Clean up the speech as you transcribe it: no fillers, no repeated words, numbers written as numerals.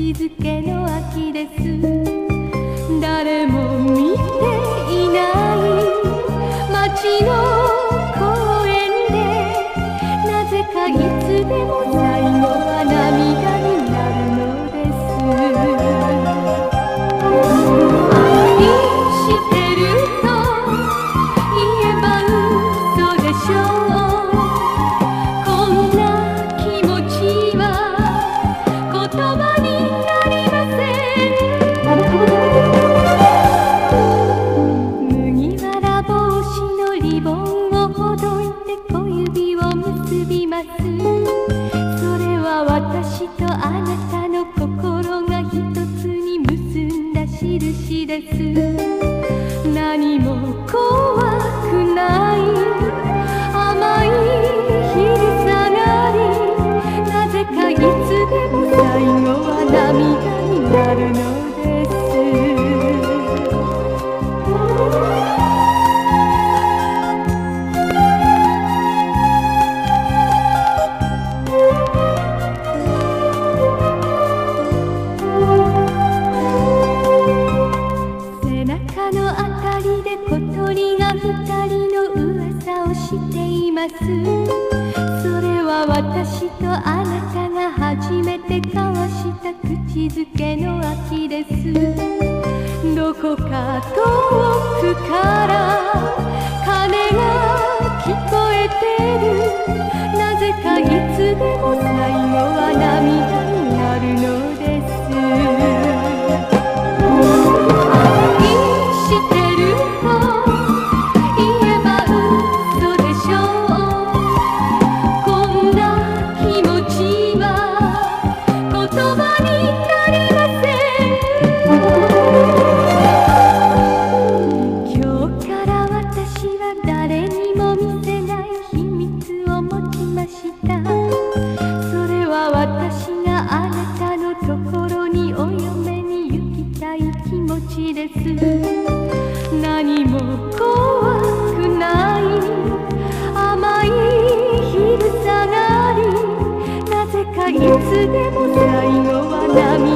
づけの秋です。誰も見ていない街の公園で、なぜかいつでも最後は涙になるのです。愛してると言えば嘘でしょう。こんな気持ちは言葉になりません。麦わら帽子のリボンをほどいて小指を結びます。それは私とあなたの心が一つに結んだ印です。何も怖くない甘い昼下がり、なぜかいつでも最後は涙になるのです。背中のあたりで小鳥が二人の噂をしています。それは私とあなたが初めて交わした口づけの秋です。どこか遠くから鐘が聞こえてる。なぜかいつでも最後は涙になるのです。愛してると言えば嘘でしょう。こんな気持ちは言葉になりません。今日から私は誰にも見せない秘密を持ちました。それは私があなたのところにお嫁に行きたい気持ちです。何も怖くない甘い昼下がり、なぜかいつでも最後は涙